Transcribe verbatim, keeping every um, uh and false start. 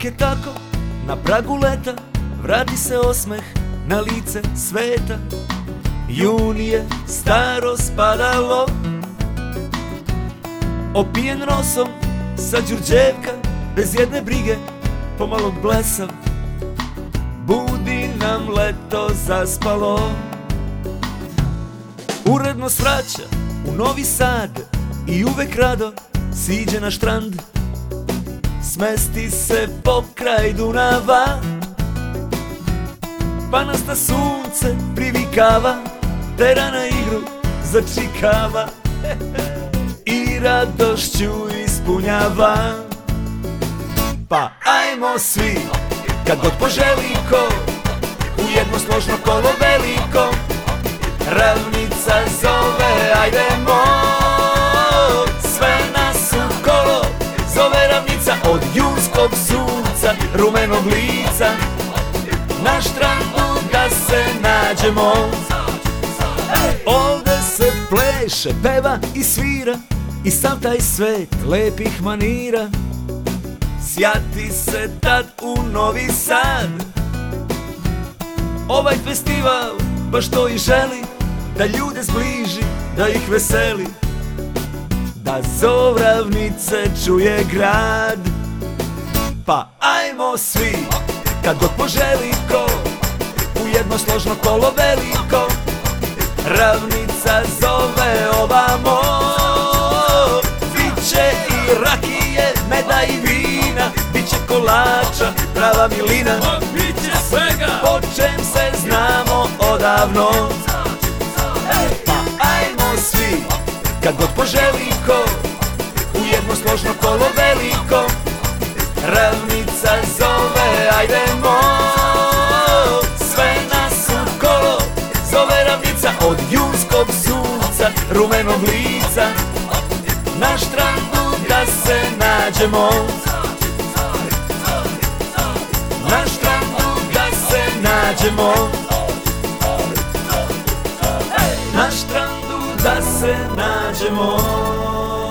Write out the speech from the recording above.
Uvek je tako, na pragu leta vrati se osmeh na lice sveta. Jun je staro spadalo, opijen rosom sa Đurđevka, bez jedne brige, pomalo blesav, budi nam leto zaspalo. Uredno svraća u Novi Sad i uvek rado siđe na štrand, smesti se pokraj Dunava, pa nas na sunce privikava, tera na igru začikava i radošću ispunjava. Pa ajmo svi, kad god poželi ko, u jedno složno kolo veliko, ravnica zove, ajdemo, sve nas u kolo zove ravnica. Od junskog sunca, rumenog lica, na štrandu da se nađemo. Ovde se pleše, peva i svira, i sav taj svet lepih manira sjati se tad u Novi Sad. Ovaj festival baš to i želi, da ljude zbliži, da ih veseli, da zov ravnice čuje grad. Pa ajmo svi, kad god poželi ko, u jedno složno kolo veliko, ravnica zove ovamo. Biće i rakije, meda i vina, biće kolača, prava milina, biće svega, po čem se znamo odavno. Pa ajmo svi, kad god poželi ko, u jedno složno kolo veliko, ravnica zove, ajdemo, sve nas u kolo zove ravnica. Od junskog sunca, rumenog lica, na štrandu da se nađemo, na štrandu da se nađemo, na štrandu da se nađemo.